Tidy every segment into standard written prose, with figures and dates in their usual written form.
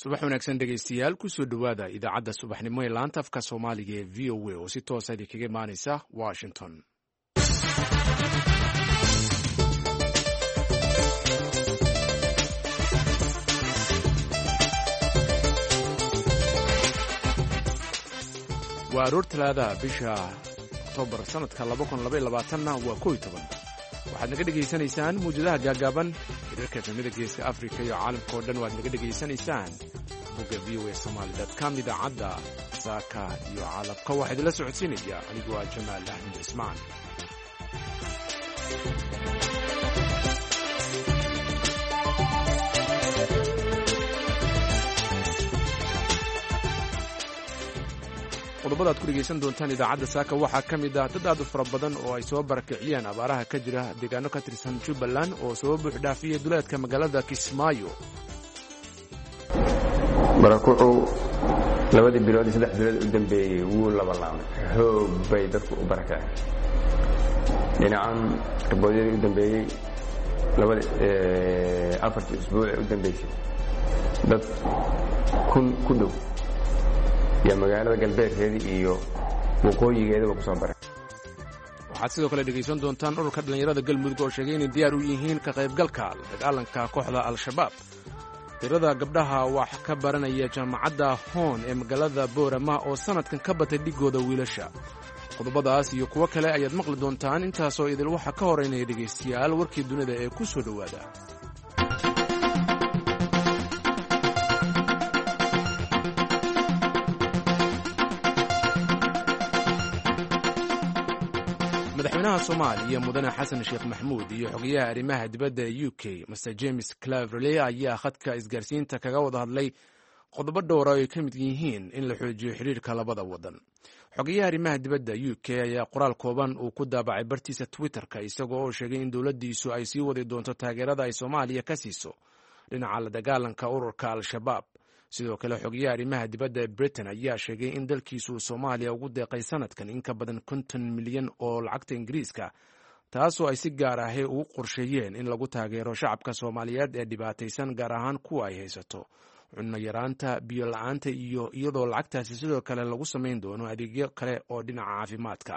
subax wanaagsan dhegaystayaal kusoo dhowaada idaacadda subaxnimo ee laanta afka soomaaliga ee v o a oo si toosa idinkaga imaanaysa washington. waa aroor talaadaha bisha oktoobar sanadka waa 11 waxaad naga dhegaysanaysaan mawjadaha gaagaaban hirarka efemada geeska afrika iyo caalamka oo dhan waad naga dhegaysanaysaan bogga v o a somaly.com. idaacadda saaka iyo caalamka waxaa idinla socodsiinaya anigu waa jamaal axmed cismaan. qodobada aad ku dhegaysan doontaan idaacadda saaka waxaa ka mid ah dad aad u fara badan oo ay soo barakiciyeen abaaraha ka jira deegaano ka tirsan jubbaland oo soo buuxdhaafiyey duleedka magaalada kismaayo. barakucu labadii bilood iyo 3 bilood u dambeeyey wuu labalaamay xoog bay dadku u barakaceen. dhinacan arboodyadii u dambeeyey afartii usbuuc u dambeysay dad ku dhow iyo magaalada galbeedkeedii iyo waqooyigeedaba ku soo baray. waxaad sidoo kale dhegaysan doontaan ururka dhallinyarada galmudug oo sheegay inay diyaar u yihiin ka qaybgalka dagaalanka kooxda al-shabaab. tirada gabdhaha wax ka baranaya jaamacadda hoon ee magaalada boorama oo sannadkan ka batay dhigooda wiilasha. qodobadaas iyo kuwo kale ayaad maqli doontaan. intaasoo idil waxaa ka horeynaya dhegaystayaal warkii dunida ee ku soo dhowaada. madaxweynaha soomaaliya mudane xasan sheekh maxamuud iyo xogayaha arrimaha dibadda ee u k master james claverley ayaa khadka isgaarsiinta kaga wada hadlay qodobo dhowra oo ay ka mid yihiin in la xoojiyo xidhiirka labada wadan. xogayaha arrimaha dibadda u k ayaa qoraal kooban uu ku daabacay bartiisa twitterka isagoo oo sheegay in dowladdiisu ay sii wadi doonto taageerada ay soomaaliya ka siiso dhinaca la dagaalanka ururka al-shabaab. sidoo kale xogayaha arrimaha dibadda ee britain ayaa sheegay in dalkiisu soomaaliya ugu deeqay sanadkan in ka badan 50 milyan oo lacagta ingiriiska, taasoo ay si gaar ahi ugu qorsheeyeen in lagu taageero shacabka soomaaliyeed ee dhibaataysan, gaar ahaan kuwa ay haysato cunno yaraanta, biyo la-aanta iyo iyadoo lacagtaasi sidoo kale lagu samayn doono adeegyo kale oo dhinaca caafimaadka.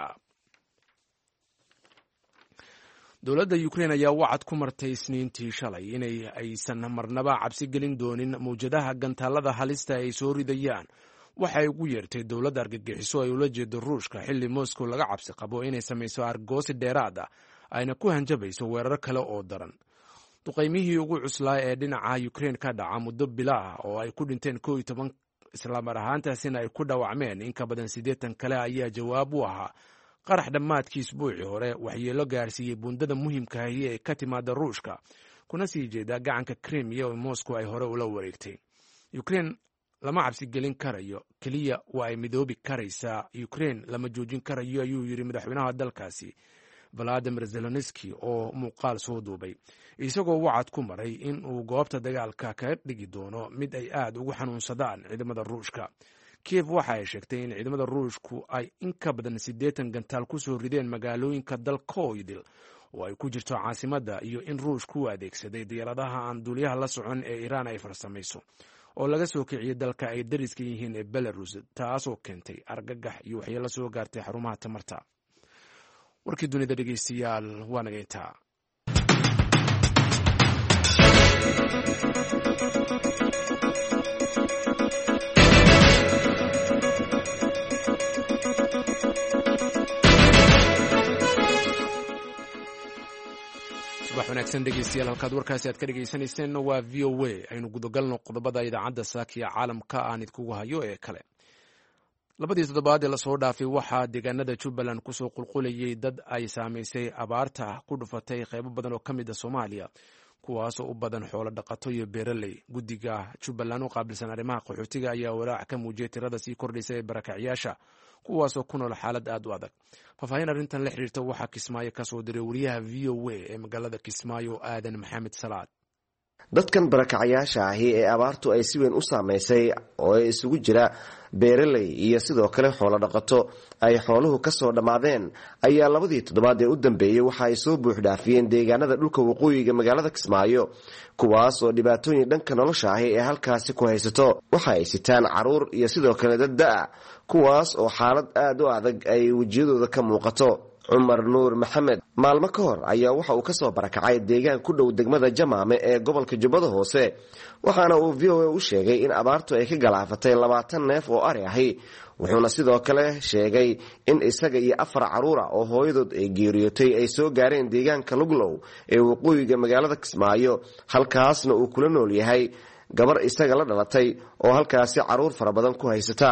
dowladda ukrain ayaa wacad ku martay isniintii shalay inay aysan marnaba cabsi gelin doonin mawjadaha gantaalada halista ay soo ridayaan. waxay ugu yeertay dowladda argagixiso ay ula jeedo ruushka xilli moscow laga cabsi qabo inay samayso argoosi dheeraad ah ayna ku hanjabayso weerar kale oo daran. duqaymihii ugu cuslaa ee dhinaca ukrain ka dhaca muddo bila ah oo ay ku dhinteen 11 islaamar ahaantaasina ay ku dhaawacmeen in ka badan 80 kale ayaa jawaab u ahaa qarax dhammaadkii isbuucii hore waxyeelo gaarsiiyey buundada muhiimkaahi ee ka timaada ruushka kuna sii jeeda gacanka krimiya oo moscow ay hore ula wareegtay. ukrain lama cabsi gelin karayo, keliya waa ay midoobi karaysaa. ukrain lama joojin karayo ayuu yidhi madaxweynaha dalkaasi valadimir zelenski oo muuqaal soo duubay, isagoo wacad ku maray in uu goobta dagaalka kaga dhigi doono mid ay aad ugu xanuunsadaan ciidamada ruushka. kiev waxa ay sheegtay in ciidamada ruushku ay in ka badan 80 gantaal ku soo rideen magaalooyinka dalkoydil oo ay ku jirto caasimadda, iyo in ruushku u adeegsaday diyaaradaha aan duuliyaha la socon ee iiraan ay farsamayso oo laga soo kiciyey dalka ay dariska yihiin ee belarus, taasoo keentay argagax iyo waxyeelo soo gaartay xarumaha tamarta. warkii dunida dhegaystayaal waa naga intaa. subax wanaagsan dhegaystayaal, halkaad warkaasi aad ka dhegaysanayseena waa v o a. aynu gudagalno qodobada idaacadda saakiya caalamka aan idkugu hayo ee kale. labadii toddobaad ee lasoo dhaafay waxaa deegaanada jubbaland kusoo qulqulayay dad ay saamaysay abaarta ku dhufatay qaybo badan oo ka mid a soomaaliya, kuwaasoo u badan xoolo dhaqato iyo beeraley. guddiga jubbaland u qaabilsan arrimaha qaxootiga ayaa walaac ka muujiyay tirada sii kordhaysa ee barakacyaasha, kuwaasoo ku nool xaalad aad u adag. faahfaahin arrintan la xiriirta waxaa kismaayo ka soo diray wariyaha v o a ee magaalada kismaayo aadan maxamed salaad. dadkan barakacayaasha ahi ee abaartu ay si weyn u saameysay oo ay isugu jira beeraley iyo sidoo kale xoolo dhaqato ay xooluhu ka soo dhammaadeen ayaa 2 toddobaad ee u dambeeyey waxa ay soo buuxdhaafiyeen deegaanada dhulka waqooyiga magaalada Kismaayo kuwaas oo dhibaatooyin dhanka nolosha ah ee halkaasi ku haysato waxa ay sitaan caruur iyo sidoo kale dad kuwaas oo xaalad aad u adag ay wajiyadooda ka muuqato Umar Nuur Maxamed maalmo ka hor ayaa waxa uu ka soo barakacay deegaan ku dhow degmada Jamaame ee gobolka Jubbada Hoose waxaana uu VOA u sheegay in abaartu ay ka galaafatay 20 neef oo ari ah wuxuuna sidoo kale sheegay in isaga iyo 4 caruur oo hooyadood ay geeriyootay ay soo gaareen deegaanka Luglow ee waqooyiga magaalada Kismaayo halkaasna uu kula nool yahay gabar isaga la dhalatay oo halkaasi caruur fara badan ku haysata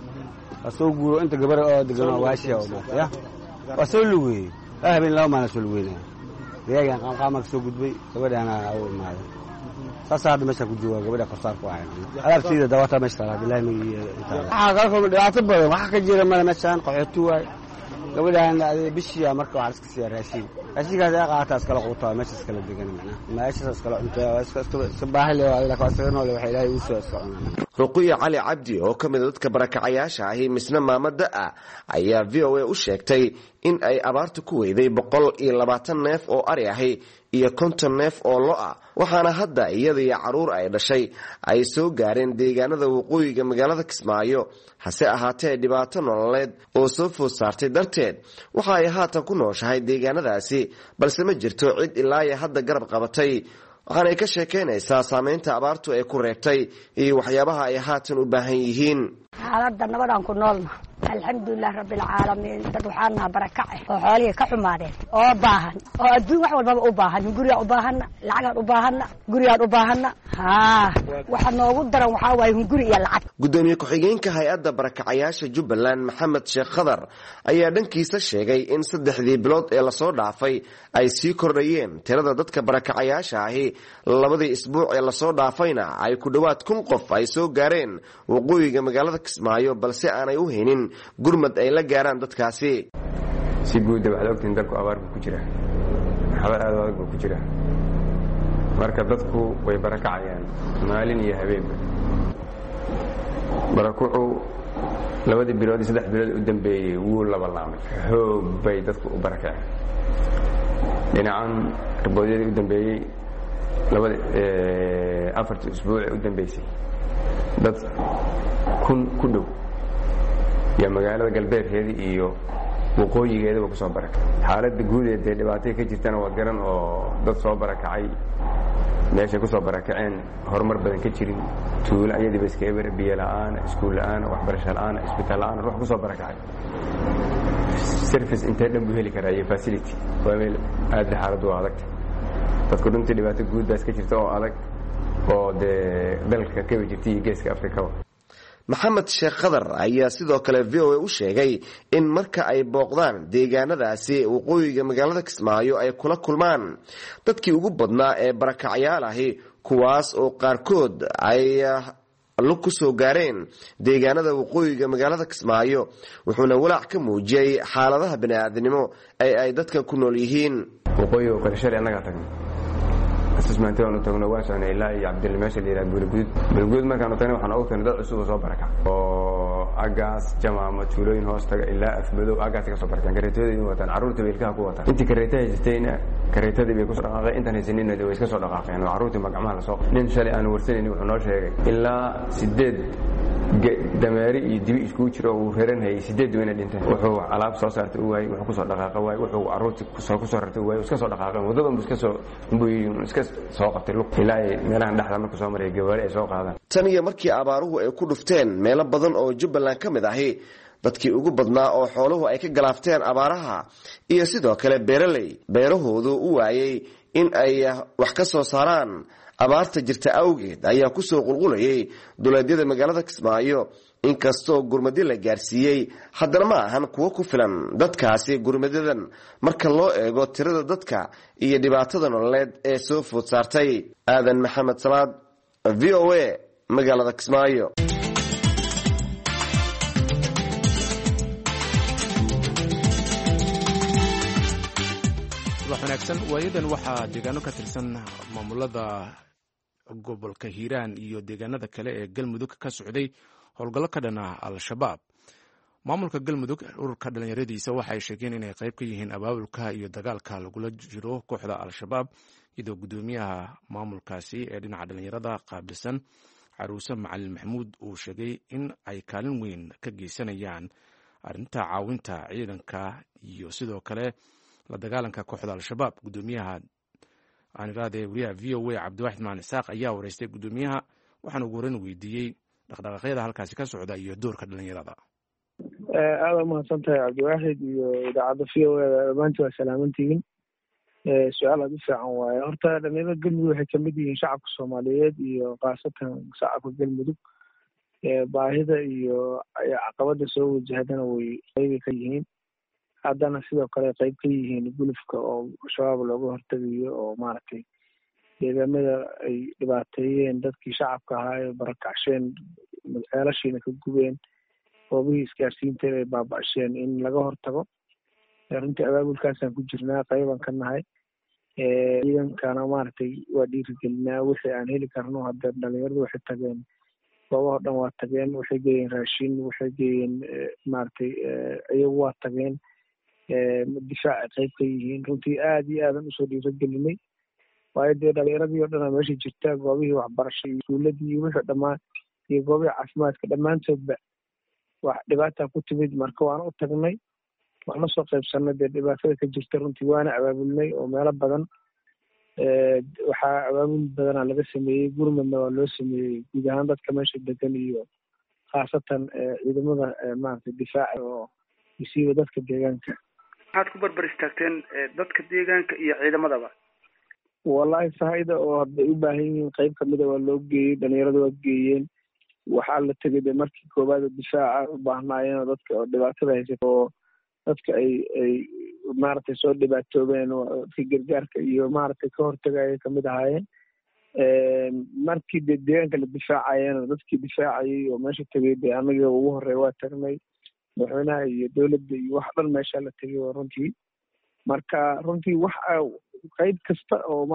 asoo guuro inta gabar oo degan waashiya oo maataya wasoo luwey habeen laba maalin soo luweyna deegaan qaamka soo gudbay gabadhana oo imaado sasaad meesha ku jooga gabadha qasaar ku ahay alaabtiida dawata meesha la bilaay ma inta qalfo dhibaato badan waxa ka jira meeshan qaxootu waay gabadhana bishiya marka wax iska sii raashin raashinkaas ay qaataas kala quutaa meesha kala degan meesha kala inta iska baahile la ka soo nool waxa ilaahay u soo soconaa Ruqiya Cali Cabdi oo kamid dadka barakacayaasha ah misna maamada ayaa VOA u sheegtay in ay abaartu ku weyday 120 neef oo ari ah iyo 50 neef oo lo ah waxaana hadda iyada iyo caruur ay dhashay ay soo gaareen deegaanada waqooyiga magaalada Kismaayo hase ahaatee dhibaato nololeed oo soo food saartay darteed waxa ay haatan ku nooshahay deegaanadaasi balse ma jirto cid ilaa ay hadda garab qabatay waxaanay ka sheekeynaysaa saameynta abaartu ay ku reebtay iyo waxyaabaha ay haatan u baahan yihiin xaaladda nabadaan ku noolna alxamdulilah rabbil caalamiin dad waxaana barakac oo xoolihi ka xumaadeen oo baahan oo adduun wax walba u baahan guriga u baahan lacag u baahan guriga u baahan waxa noogu daran waxa way guri iyo lacag gudoomiye ku-xigeenka hay'adda barakacayaasha Jubbaland Maxamed Sheekh Khadar ayaa dhankiisa sheegay in 3 bilood ee la soo dhaafay ay sii kordhayeen tirada dadka barakacayaasha ah 2 isbuuc ee la soo dhaafayna ay ku dhawaad 1,000 qof ay soo gaareen waqooyiga magaalada Kismaayo balse aanay u haynin gurmad ay la gaaraan dadkaasi si guud ah waxaan dalku abaar ku jira xabar aad ku jira marka dadku way barakacayaan maalin iyo habeen barakucu 2 bilood 3 bilood u dambeeyay wuu laba laamay xoog bay dadku u barakaceen dhinacan boodiyada u dambeeyay 4 isbuuc u dambeysay dad ku dhow ya magaalada galbeedkeeda iyo waqooyigeeda ku soo barakay xaaladda guud ee dhibaato ka jirtana waa garan oo dad soo barakacay meesha ku soo barakaceen horumar badan ka jirin tuulo ayadii iska eber biyo la'aan iskuul la'aan waxbarasho la'aan isbitaal la'aan wax ku soo barakacay service intee dhan buu heli karaa iyo facility waa meel aad xaaladdu adag dadku runtii dhibaato guud baa iska jirta oo adag oo dalka ka jirtay geeska Afrika Maxamed Sheekh Khadar ayaa sidoo kale VOA u sheegay in marka ay booqdaan deegaanadaasi waqooyiga magaalada Kismaayo ay kula kulmaan dadkii ugu badnaa ee barakacayaal ah kuwaas oo qaarkood ay lug ku soo gaareen deegaanada waqooyiga magaalada Kismaayo wuxuuna walaac ka muujiyay xaaladaha bini'aadanimo ay dadkan ku nool yihiin waqooyiga oo kale anaga tagnay asmaantii oo tagno waasana ilaa iyo Cabdil Meesha leeyahay bulguud markaan tagnay waxaan ugu tagnay dad cusub oo soo baraka oo agaas jamaama tuulooyin hoos taga ilaa afmadow agaas ka soo barkan gareetooyinka wataan caruurta weelkaha ku wataan intii gareetaha haystayna gareetadii bay ku soo dhaqaaqeen intan haysanina way iska soo dhaqaaqeen caruurta magacmaha la soo nin shalay aan warsanayni wuxuu noo sheegay ilaa 8 dameeri iyo dibi isku jiro uu reeranayay 8 weyna dhinteen wuxuu alaab soo saartay uu waay wuxuu ku soo dhaqaaqay waay wuxuu caruurta ku soo rartay waay iska soo dhaqaaqeen wadadan iska soo qabtay lug ilaa meelahan dhaxda markuu soo maray gawaari ay soo qaadaan tan iyo markii abaaruhu ay ku dhufteen meelo badan oo Jubbaland ka mid ah dadkii ugu badnaa oo xooluhu ay ka galaafteen abaaraha iyo sidoo kale beeraley beerahoodu u waayay in ay wax ka soo saaraan abaarta jirta awgeed ayaa ku soo qulqulayay duleedyada magaalada Kismaayo inkastoo gurmadi la gaarsiiyay haddana ma ahan kuwa ku filan dadkaasi gurmadadan marka loo eego tirada dadka iyo dhibaatada nololeed ee soo food saartay aadan maxamed salaad VOA magaalada Kismaayo wanaagsan waayadan waxaa deegaano ka tirsan maamulada gobolka hiiraan iyo deegaanada kale ee galmudug ka socday howlgallo ka dhan ah al-shabaab. maamulka galmudug ururka dhallinyaradiisa waxay sheegeen inay qayb ka yihiin abaabulka iyo dagaalka lagula jiro kooxda al-shabaab, iyadoo guddoomiyaha maamulkaasi ee dhinaca dhallinyarada qaabilsan caruuse macalin maxamuud uu sheegay in ay kaalin weyn ka geysanayaan arrinta caawinta ciidanka iyo sidoo kale la dagaalanka kooxda al-shabaab. guddoomiyaha aaniraade wariyaha v o a cabdiwaxid macalin isaaq ayaa wareystay guddoomiyaha, waxaana ugu horeyn weydiiyey dhaqdhaqaaqyada halkaasi ka socda iyo doorka dhallinyarada. aada umahadsan tahay cabdiwaaxid iyo idaacadda v o a dhammaantii waa salaamantihiin. su-aal aada u fiican waaye. horta dhalinyarada galmudug waxay kamid yihiin shacabka soomaaliyeed iyo khaasatan shacabka galmudug. baahida iyo caqabada soo wajahdana way qayba ka yihiin, haddana sidoo kale qayb ka yihiin gulufka oo shabaab looga hortegayo oo maaragtay deegaamada ay dhibaateeyeen dadkii shacabka ahaa ee barakacsheen, ceelashiina ka gubeen, goobihii isgaarsiinteeda ay baaba-asheen in laga hortago. runtii abaabulkaasaan ku jirnaa, qaybaan ka nahay. ciidankana maaragtay waa dhiirigelinaa wixii aan heli karno. hadda dhalinyaradu waxay tageen goobahoo dhan, waa tageen, waxay geeyeen raashin, waxay geeyeen maaragtay iyagu waa tageen. difaac ay qayb ka yihiin. runtii aada iyo aadan usoo dhiirigelinay, waayo dee dhalinyaradii oo dhan meesha jirta, goobihii waxbarasho iyo iskuuladii iyo wixii dhammaan iyo goobihii caafimaadka dhammaantoodba wax dhibaata ku timid. marka waan u tagnay, waan la soo qaybsanay dee dhibaatada ka jirta. runtii waana abaabulnay oo meelo badan waxaa abaabul badanaa laga sameeyey, gurmadna waa loo sameeyey guud ahaan dadka meesha degan iyo khaasatan ciidamada maaragtay difaaca oo isiiba dadka deegaanka. maxaad ku barbar istaagteen dadka deegaanka iyo ciidamadaba? wallahi sahayda oo hadday u baahan yihiin qayb kamida waa loo geeyey, dhalinyarada waa geeyeen. waxaa la tegay de markii koowaad oo difaaca u baahnaayeen oo dadka oo dhibaatada haysata oo dadka ay maaragtay soo dhibaatoobeen oo dadka gargaarka iyo maaragtay ka hortagaya kamid ahaayeen. markii de deegaanka la difaacayeen dadkii difaacayay oo meesha tegay de anagii ugu horey waa tagnay, madaxweynaha iyo dowladda iyo wax dhan meesha la tegay oo runtii. marka runtii wax qayb kasta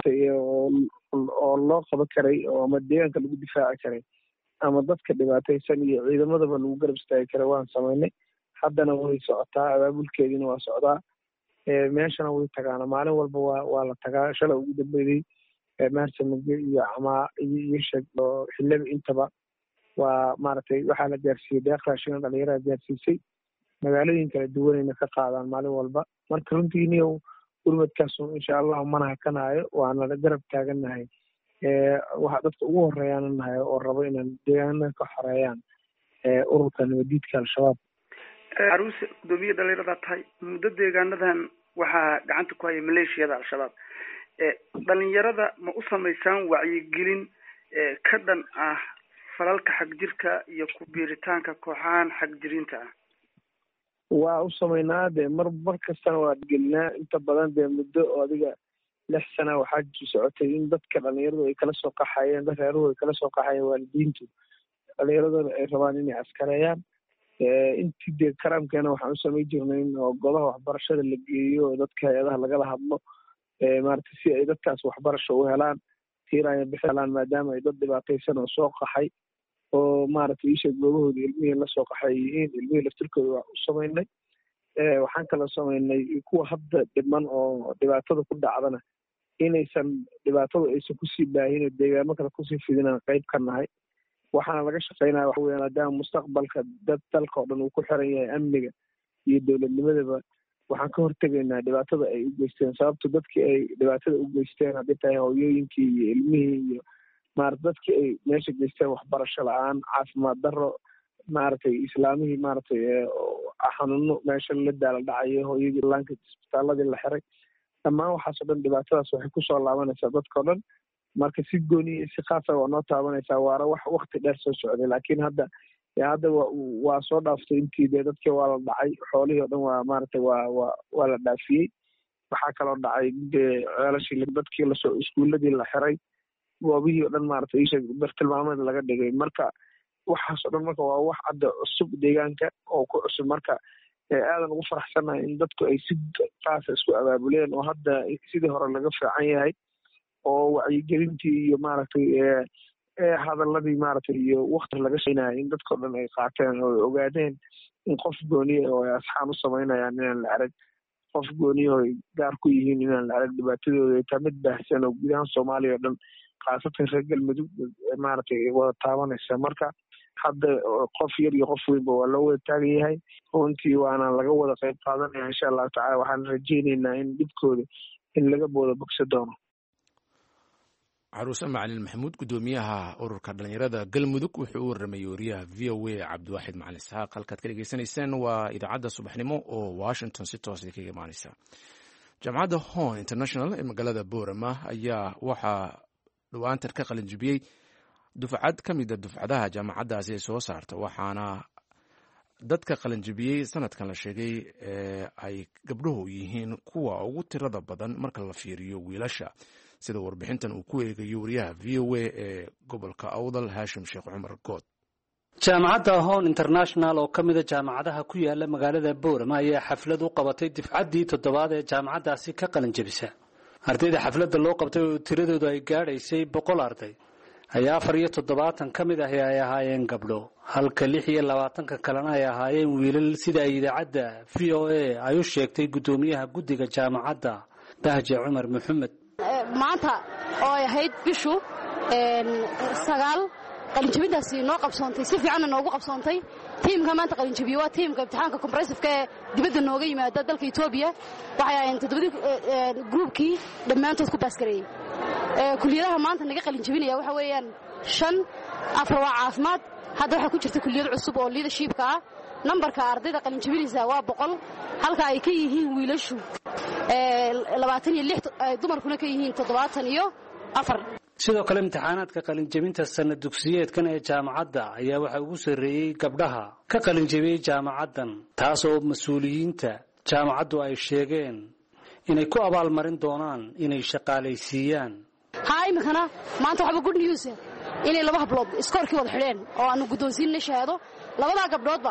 oo loo qaban karay oo ama deegaanka lagu difaaci karay ama dadka dhibaataysan iyo ciidamadaba lagu garab istaagi kara waan samaynay. haddana way socotaa, abaabulkeediina waa socdaa. meeshana way tagaana maalin walba waa la tagaa. shalay ugu dambeeyey maarsamage iyo camaa iyo sheg oo xillaba intaba waa maaragtay waxaa la gaarsiiyey deeq raashin dhalinyarada gaarsiisay. magaalooyin kala duwanayna ka qaadaan maalin walba. marka runtii niyow gurmadkaas insha allahu mana hakanaayo, waana garab taagannahay. waxaa dadka ugu horeeyaana nahay oo rabo inaan deegaanada ka xoreeyaan ururka nabadiidka al-shabaab. caruuse, guddoomiye dhalinyarada tahay, muddo deegaanadan waxaa gacanta ku haya maleeshiyada al-shabaab. dhalinyarada ma u samaysaan wacyigelin ka dhan ah falalka xagjirka iyo ku biiritaanka kooxahan xagjiriinta ah? waa u samaynaa dee mar kastana waa gelinaa. inta badan dee muddo oo adiga 6 sana waxaa socotay in dadka dhalinyaradu ay kala soo qaxayeen, dad reeruhu ay kala soo qaxayeen waalidiintu dhalinyaradooda ay rabaan inay askareeyaan. intii dee karaamkeena waxaan u samayn jirnay oo golaha waxbarashada la geeyo oo dadka hay-adaha lagala hadlo maaragtay si ay dadkaas waxbarasho u helaan, tiiraya bixelaan, maadaama ay dad dhibaataysan oo soo qaxay oo maaragtay isha goobahooda ilmihii la soo qaxay yihiin. ilmihii laftirkooda waa u samaynay. waxaan kala samaynay kuwa hadda dhiman oo dhibaatada ku dhacdana inaysan dhibaatadu aysan kusii baahin oo deegaamo kale kusii fidinaan qayb ka nahay. waxaana laga shaqaynaya waxa weya maadaama mustaqbalka dad dalka oo dhan uu ku xiran yahay amniga iyo dowladnimadaba, waxaan ka hortegaynaa dhibaatada ay u geysteen. sababto dadkii ay dhibaatada u geysteen haddii tahay hooyooyinkii iyo ilmihii iyo maarata dadkii ay meesha geysteen waxbarasho la-aan, caafimaad darro, maaragtay islaamihii maaragtay xanuuno meesha la daala dhacayo, hooyadii laanka isbitaaladii la xiray, dhammaan waxaasoo dhan dhibaatadaas waxay kusoo laabanaysaa dadkao dhan. marka si gooni iyo si khaasa waa noo taabanaysaa. waana wax wakti dheer soo socday, laakiin hadda waa soo dhaaftay intii dee dadkii waa la dhacay, xoolihii o dhan waa maaragtay waa la dhaafiyey. waxaa kaloo dhacay dee ceelashii dadkii lasoo iskuuladii la xiray, goobihii o dhan maaragtay isha bartilmaameed laga dhigay. marka waxaasoo dhan marka waa wax hadda cusub deegaanka oo ku cusub. marka aadan ugu faraxsanahay in dadku ay si kaasa isku abaabuleen oo hadda sidii hore laga fiican yahay oo wacyigelintii iyo maaragtay hadaladii maaragtay iyo wakti laga shaqeynaya in dadkao dhan ay qaateen oo ogaadeen in qof gooniya oo ay asxaan u samaynayaan inaan la arag qof gooniya oo ay gaar ku yihiin inaan la arag dhibaatadooda ay taa mid baahsan oo gudahaan soomaaliya oo dhan khaasatan reer galmudug maaragtay wada taabanaysa marka hadda qof yar iyo qof weynba waa loo wada taagan yahay runtii waana laga wada qayb qaadanaya insha allahu tacala waxaan rajaynaynaa in dhibkooda in laga wada bogsa doono. caruuse macalin maxamuud gudoomiyaha ururka dhalinyarada galmudug wuxuu u warramayay wariyaha v o a cabdiwaaxid macalin isxaaq. halkaad ka dhegeysanayseen waa idaacadda subaxnimo oo washington si toosa kaga imaanaysa. jaamacadda hon international ee magaalada boorama ayaa waxaa dhawaantan ka qalinjibiyey dufcad ka mida dufcadaha jaamacaddaasi ay soo saarta, waxaana dadka qalinjibiyey sanadkan la sheegay ay gabdhuhu yihiin kuwa ugu tirada badan marka la fiiriyo wiilasha, sida warbixintan uu ku eegayo wariyaha v o a ee gobolka awdal haashim sheekh cumar good. jaamacadda hon international oo ka mida jaamacadaha ku yaala magaalada boorama ayaa xaflad u qabatay dufcaddii 7aad ee jaamacaddaasi ka qalinjabisa. ardayda xafladda loo qabtay oo tiradoodu ay gaadhaysay 100 arday ayaa 74 ka mid ah ay ahaayeen gabdho, halka 26 kalena ay ahaayeen wiilal, sida ay idaacadda v o a ay u sheegtay gudoomiyaha guddiga jaamacadda bahje cumar maxamed. maanta oo ay ahayd bishu 9 qalinjabintaasi noo qabsoontay, si fiicanna noogu qabsoontay. tiimka maanta qalinjabiye waa tiimka imtixaanka comprehensive ee dibadda nooga yimaada dalka Itoobiya. waxay ahaayeen 7 groupkii dhammaantood ku baaskareeyay. kulliyadaha maanta naga qalinjabinaya waxa weeyaan 5 afar waa caafimaad. hadda waxa ku jirta kulliyad cusub oo leadershipka ah. nambarka ardayda qalinjabinaysa waa 100, halka ay ka yihiin wiilashu 26, dumarkuna ka yihiin 74. sidoo kale imtixaanaadka qalinjabinta sanad dugsiyeedkan ee jaamacadda ayaa waxa ugu sareeyay gabdhaha ka qalinjabiyay jaamacaddan, taasoo mas'uuliyiinta jaamacaddu ay sheegeen inay ku abaalmarin doonaan inay shaqaalaysiiyaan. imikana maanta waxba good news inay 2 hablood iskoorkii wada xidheen oo aanu guddoonsiinay shahaado. 2 gabdhoodba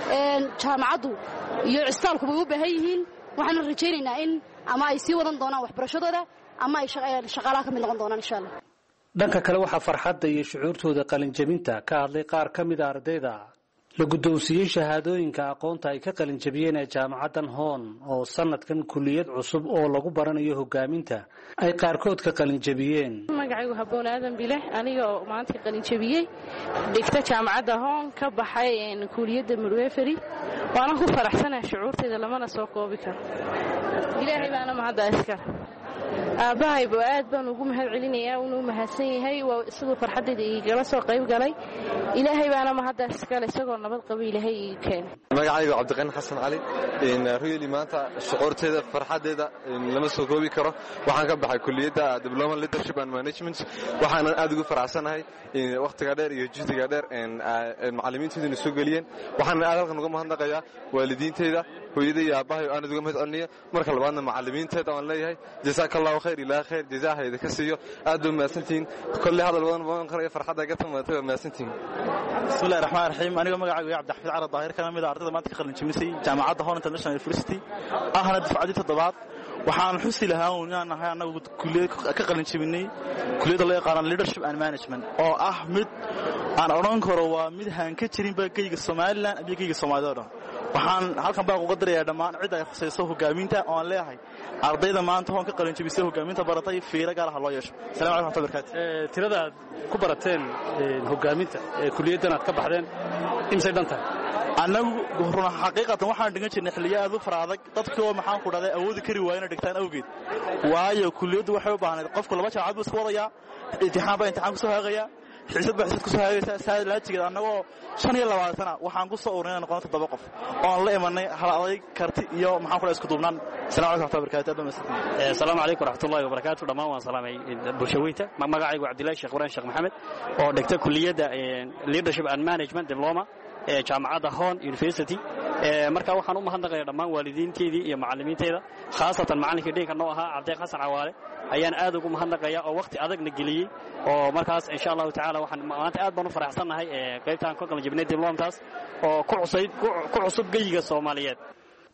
jaamacaddu iyo cistaalkuba u baahan yihiin. waxaan rajaynaynaa in ama ay sii wadan doonaan waxbarashadooda ama ay shaqaalaha ka mid noqon doonaan insha Allah. dhanka kale waxaa farxadda iyo shucuurtooda qalinjabinta ka hadlay qaar ka mid ah ardayda la guddoonsiiyey shahaadooyinka aqoonta ay ka qalinjabiyeen ee jaamacaddan hon oo sanadkan kulliyad cusub oo lagu baranayo hogaaminta ay qaarkood ka qalinjabiyeen. magacaygu haboon aadan bileh, aniga oo maanta qalinjabiyey dhigta jaamacadda hon ka baxay kulliyadda midwifery. waana ku faraxsanahay, shucuurteeda lamana soo koobi karo. ilaahay baana mahadda iskale. aabahayba aad baan ugu mahad celinayaa, uuna mahadsan yahay siduu farxadeeda igala soo qayb galay. ilaahay baana mahadda iskale, isagoo nabad qabo ilaahay ii keenay. magacaygu cabdiqani xasan cali. really maanta shucuurteeda farxadeeda lama soo koobi karo. waxaan ka baxay kulliyadda diploma leadership and management. waxaanan aad ugu faraxsanahay waqtiga dheer iyo juhdiga dheer macallimiinteeduna soo geliyeen. waxaan aad halkan uga mahadnaqayaa waalidiinteyda, hooyaday iyo aabbahay aan uga mahad celinayo. marka labaadna macallimiinteeda aan leeyahay jazakallahu khayr, ilaa khayr jazaaheeda ka siiyo. aad u mahadsantihiin. kulli hadal badan qaraya farxadda ka tamaatay, waa mahadsantihiin. bismillaahir rahmaanir rahiim. aniga magacaygu cabdi xafid cali daahir, kana mid ah ardayda maanta ka qalinjabisay jaamacadda hon international university, ahna dufcadii 7aad. waxaan xusi lahaa inaan nahay anagu kulliyad ka qalinjabinay kulliyadda loo yaqaan leadership and management, oo ah mid aan odhan karo waa mid haan ka jirin bagayga Soomaaliland iyo bagayga Soomaalida oo dhan. waxaan halkan baa uga dirayaa dhammaan cid ay khusayso hogaaminta oo aan leeyahay ardayda maanta hon ka qalinjabisay hogaaminta baratay fiiro gaar ah loo yeesho. Assalaamu calaykum wa rahmatullahi wa barakaatuh. tirada ku barateen hogaaminta ee kulliyaddan aad ka baxdeen imsay dhantahay? annagu run xaqiiqatan waxaan dhigan jirnay xilliyo aad u faraadag, dadkii oo maxaan ku dhahday awoodi kari waayeen inay dhigtaan awgeed. waayo kulliyaddu waxay u baahnayd qofku 2 jaamacad buu iska wadayaa, imtixaan baa imtixaan ku soo haagaya, xiisad baa xiisad ku soo haagaysa. saadlaajigeed annagoo 25 sana waxaan ku soo ururinay noqon 7 qof oo aan la imanay hal aday karti iyo maxaan ku dhahay isku duubnaan. Assalaamu calaykum wa rahmatullahi wa barakaatuh. Assalaamu calaykum wa rahmatullahi wa barakaatuh. dhammaan waan salaamay bulshaweynta. magacaygu Cabdilaahi Sheekh Ibrahim Sheekh Maxamed oo dhigta kulliyadda leadership and management diploma ee jaamacadda hon university. marka waxaan u mahadnaqayaa dhammaan waalidiinteedii iyo macallimiinteeda, khaasatan macallinkii dhigka noo ahaa Cabdi Xasan Cawaale ayaan aad ugu mahadnaqayaa oo waqti adagna geliyey. oo markaas insha Allah taala waxaan maanta aad baan u faraxsanahay qaybtaan ka qalinjabinay diplomtaas oo ku cusub gayiga Soomaaliyeed.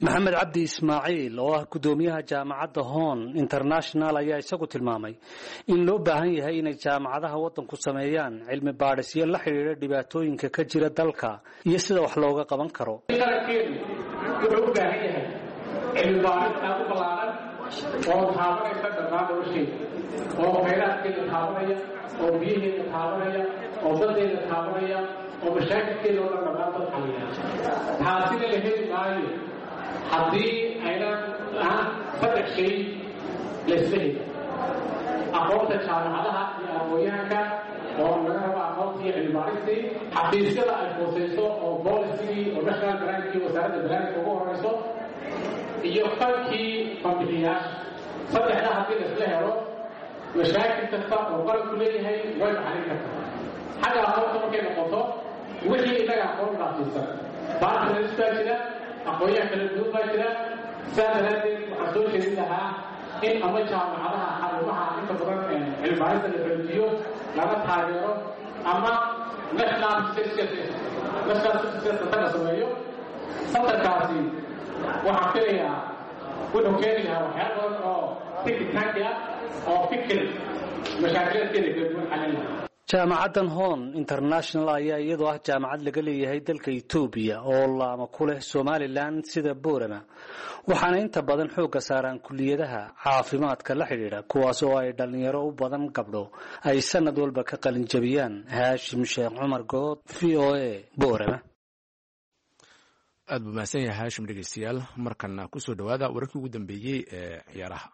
maxamed cabdi ismaaciil oo ah gudoomiyaha jaamacadda Horn International ayaa isagu tilmaamay in loo baahan yahay inay jaamacadaha waddanku sameeyaan cilmi baadhisyo la xiriira dhibaatooyinka ka jira dalka iyo sida wax looga qaban karo. wuxuu u baahan yahay cilmi baadhis aad u ballaaran oo taabanaysa dhammaan nolosheeda oo khayraadkeeda taabanaya oo biyaheeda taabanaya oo badeeda taabanaya oo mashaakilkeeda oo dhan dhammaan dad xaliya taasina la heli maayo haddii aynan lahaan saddex shay laysla heli aqoonta jaamacadaha iyo aqoonyahanka oo laga rabo aqoontii cilmi baadhistii xafiisyada ay hooseyso oo boolicigii oo national grantki wasaaradda balaanka ugu horeyso iyo qalkii fambixiyaasha saddexda haddii laisla helo mashaakil kasta oo qalku leeyahay way xalin kartaa xagga aqoonta markay noqoto wixii inaga aqoon dhaafsiisan baartanalis baa jira aqoonyaha kala duwan baa jira saa daraaddeed waxaan soo jeedin lahaa in ama jaamacadaha xarumaha inta badan cilmi baarista la xoojiyo laga taageero ama national la sameeyo santarkaasi waxaan filayaa wuxuu keeni lahaa waxyaala badan oo tikitaanki ah oo fikir mashaakilaadkeeda kala duwan xalin lahaa. jaamacaddan Horn International ayaa iyadoo ah jaamacad laga leeyahay dalka Itoobiya oo laama ku leh Somaliland sida Boorama waxaana inta badan xoogga saaraan kulliyadaha caafimaadka la xiriira kuwaas oo ay dhalinyaro u badan gabdho ay sanad walba ka qalin jabiyaan. Haashim Sheekh Cumar Good, VOA, Boorama. aad buu mahadsan yahay Haashim. dhegeystayaal markana ku soo dhawaada wararkii ugu dambeeyey ee ciyaaraha.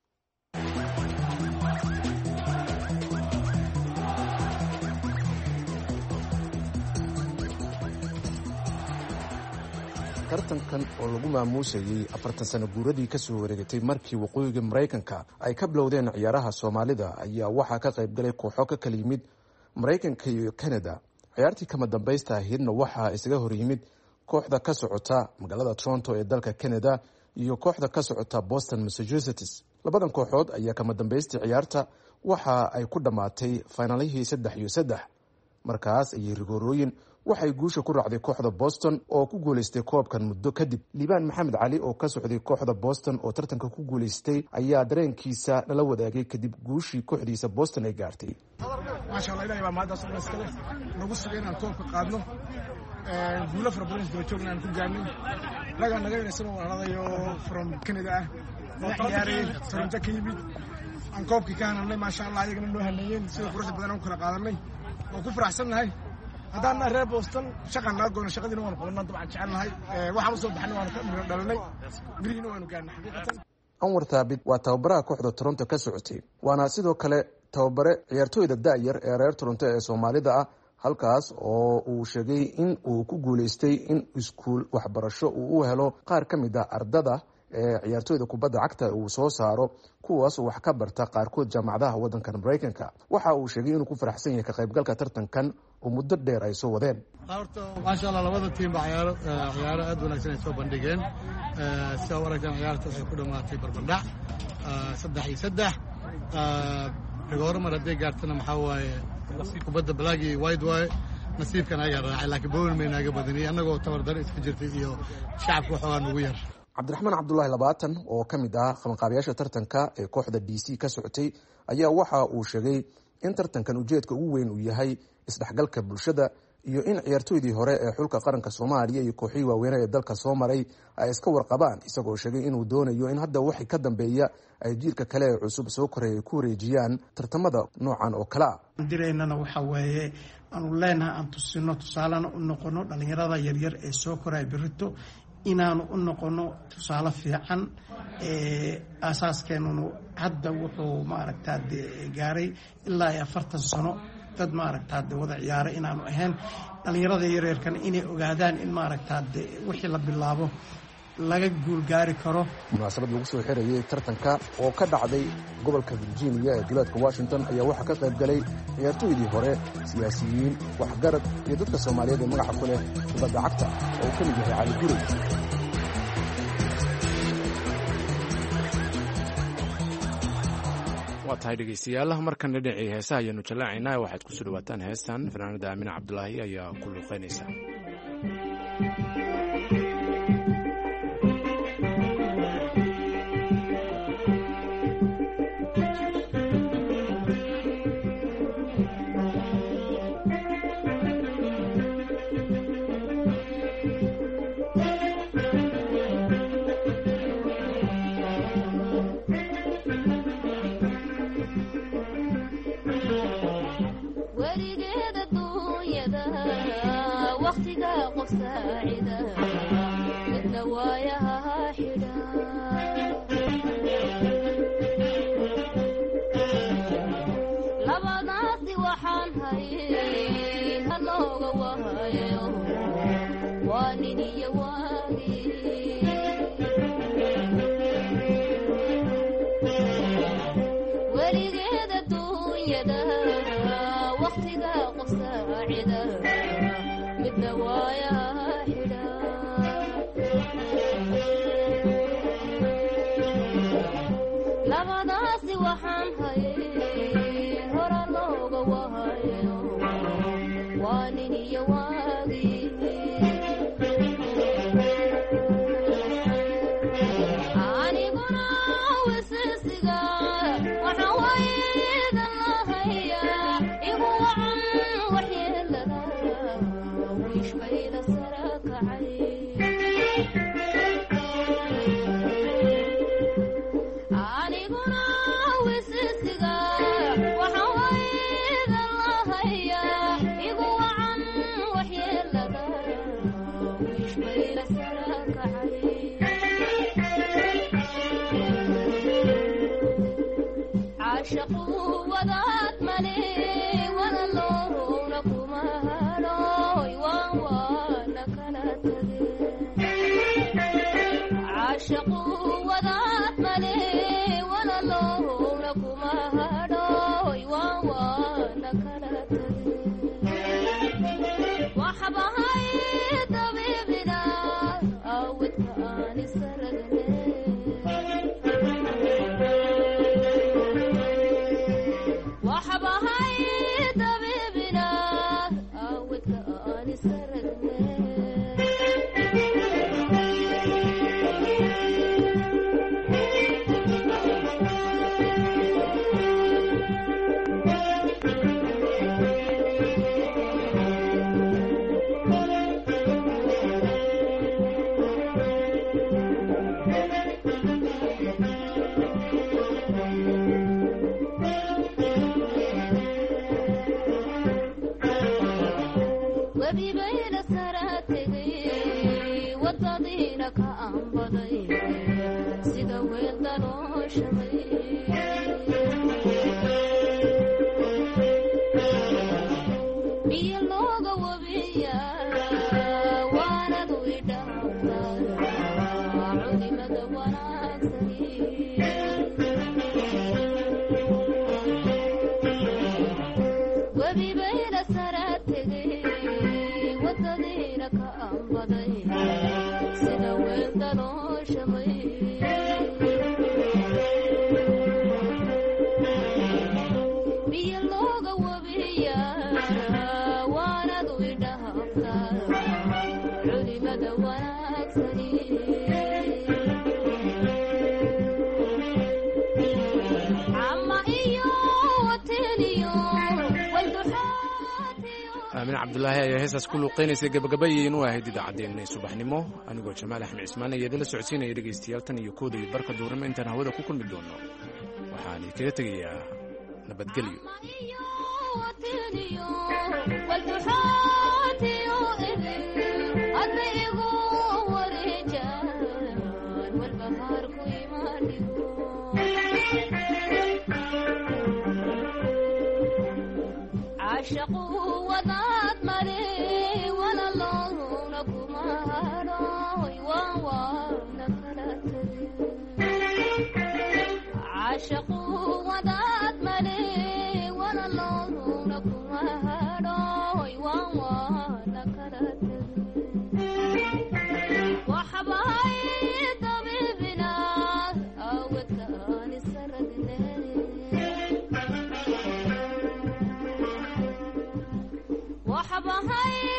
tartankan oo lagu maamuusayey 40 sano guuradii ka soo wareegatay markii waqooyiga Mareykanka ay ka bilowdeen ciyaaraha Soomaalida ayaa waxaa ka qayb galay kooxo ka kala yimid Mareykanka iyo Canada. ciyaartii kama dambaysta ahaydna waxaa isaga hor yimid kooxda ka socota magaalada Toronto ee dalka Canada iyo kooxda ka socota Boston, Massachusetts. labadan kooxood ayaa kama dambaystii ciyaarta waxa ay ku dhamaatay finaalihii 3-3. markaas ayay rigoorooyin waxay guusha ku raacday kooxda Boston oo ku guuleystay koobkan muddo kadib. Liibaan Maxamed Cali oo ka socday kooxda Boston oo tartanka ku guuleystay ayaa dareenkiisa nala wadaagay kadib guushii kooxdiisa Boston ay gaartay. maasha Allah, ilaahay baa maadaas iskale nagu sugay inaan koobka qaadno guulo fara badan isdaba joogna aan ku gaarnay naga inaysan walaaladayo from Canada ah oo ciyaaray Toronto ka yimid aan koobkii ka hananay. maasha Allah, ayagana noo haneeyeen sida quruxda badan aan ku kala qaadanay oo ku faraxsannahay. haddaan reer Boston shaqan naga go'no shaqadiina waan qabanaa dabcan jecelnahay. waxaan u soo baxnay waan ka miro dhalanay biriina waanu gaarnay xaqiiqatan. Anwar Thabit waa tababaraha kooxda Toronto ka socotay waana sidoo kale tababare ciyaartooyda da'yar ee reer Toronto ee Soomaalida ah halkaas oo uu sheegay in uu ku guuleystay in iskuul waxbarasho uu u helo qaar ka mid ah ardada ee ciyaartooyda kubadda cagta uu soo saaro kuwaas wax ka barta qaarkood jaamacadaha waddankan Mareykanka. waxa uu sheegay inuu ku faraxsan yahay ka qaybgalka tartankan oo muddo dheer ay soo wadeen. horta maasha Allah, labada tiim baa ciyaaro aad wanaagsan ay soo bandhigeen. sida wararkan ciyaarta waxay ku dhamaatay barbardhac 3-3. rigooro mar hadday gaartana maxaa waaye kubadda black iyo white waaye nasiibkan ayaga raacay laakiin Bournemouth naga badani annagoo tabardar iska jirtay iyo shacabka waxoogaa nagu yar. Cabdiraxmaan Cabdullaahi Labaatan oo ka mid ah qabanqaabiyaasha tartanka ee kooxda DC ka socotay ayaa waxa uu sheegay in tartankan ujeedka ugu weyn uu yahay isdhexgalka bulshada iyo in ciyaartooydii hore ee xulka qaranka Soomaaliya iyo kooxihii waaweyn ee dalka soo maray ay iska warqabaan, isagoo sheegay inuu doonayo in hadda wixii ka dambeeya ay jiilka kale ee cusub soo koreeyay ku wareejiyaan tartamada noocan oo kale ah. direynana waxa weeye aanu leenahay aan tusino tusaalena u noqono dhalinyarada yaryar ee soo koraya berito inaanu u noqono tusaale fiican. aasaaskeenuna hadda wuxuu maaragtaa gaaray ilaa 40 sano dad maaragtaa wada ciyaaray inaanu ahayn. dhalinyarada yaryarkana inay ogaadaan in maaragtaa wixii la bilaabo laga guul gaari karo. munaasabad lagu soo xirayay tartanka oo ka dhacday gobolka Virginia ee gobolka Washington ayaa waxaa ka qayb galay ciyaartooydii hore, siyaasiyiin, waxgarad iyo dadka Soomaaliyeed ee magaca ku leh kubadda cagta oo ka mid yahay Cali Guri. waa tahay dhegeystayaal, markan dhinacii heesaha ayaanu jallaacaynaa. waxaad ku soo dhawaataan heestan fanaanada Aamina Cabdulaahi ayaa ku luuqeynaysa. weligeeda duunyada waqtiga qof saacida midna waayaha xidha labadaasi waxaan hayn halooga wahayo waa nin iyo waagi weligeeda duunyada waqtiga qof saacida midna waayaha xidha labadaasi waxaan hayn hora looga wahayo waa nin iyo waagi aniguna wisisiga waxa waydan lahaya igu wacan waxyeelada wiishbayda sara kacay aniguna wisisiga waxa waydan lahaya igu wacan waxyeelada wiishbayda sara kacay عاشقوا وذات ملي ولا لون كما هلوي وانا كانت عاشقوا وذات ملي ولا لون كما هلوي وانا كانت وحبها طبيبنا او كان سردني وحبها طبيبنا او كان سردني وبين سراتي وضدينا كأنبضي سيدا وين دروشمي بي اللوغة وبيا وانا دوي دافتا عودي مدى وانا أكسري وبين سراتي wadadiina ka anbaday sida weelda loo shamay biyo looga wabiya waanadu idhahafta culimada wanaagsani cama iyo wateniyo aamin cabdulaahi ayaa heestaas ku luuqeynaysay gabagabayiin u ahayd idaacaddeenna subaxnimo anigoo jamaal axmed cismaan ayaa idinla socodsiinaya dhegaystayaal tan iyo kooda iyo barka duurnimo intaan hawada ku kulmi doono waxaan idinkaga tegayaa nabadgelyo عاشقوا وذات ملي ولا لون كما هلوي وانا كانت عاشقوا وذات ملي ولا لون كما هلوي وانا كانت وحبها طبيبنا او كان سردني وحبها